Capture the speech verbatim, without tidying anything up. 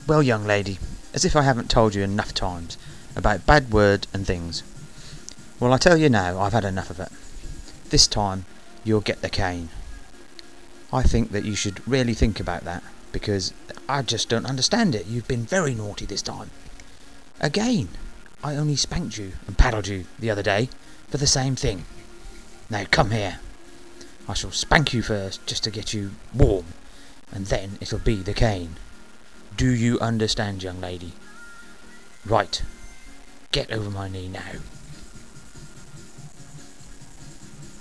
Well, young lady, as if I haven't told you enough times about bad words and things. Well, I tell you now, I've had enough of it. This time, you'll get the cane. I think that you should really think about that, because I just don't understand it. You've been very naughty this time. Again, I only spanked you and paddled you the other day for the same thing. Now come here. I shall spank you first, just to get you warm, and then it'll be the cane. Do you understand, young lady? Right. Get over my knee now.